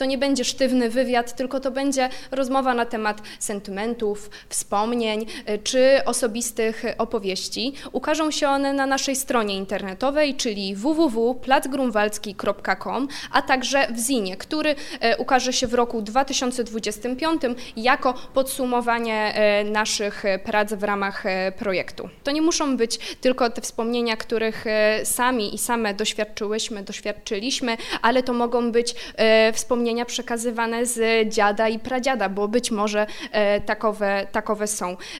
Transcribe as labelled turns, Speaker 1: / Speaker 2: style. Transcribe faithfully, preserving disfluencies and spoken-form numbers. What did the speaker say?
Speaker 1: to nie będzie sztywny wywiad, tylko to będzie rozmowa na temat sentymentów, wspomnień czy osobistych opowieści. Ukażą się one na naszej stronie internetowej, czyli w w w kropka plac grunwaldzki kropka com, a także w zinie, który ukaże się w roku dwa tysiące dwudziestym piątym jako podsumowanie naszych prac w ramach projektu. To nie muszą być tylko te wspomnienia, których sami i same doświadczyłyśmy, doświadczyliśmy, ale to mogą być wspomnienia przekazywane z dziada i pradziada, bo być może takowe, takowe są.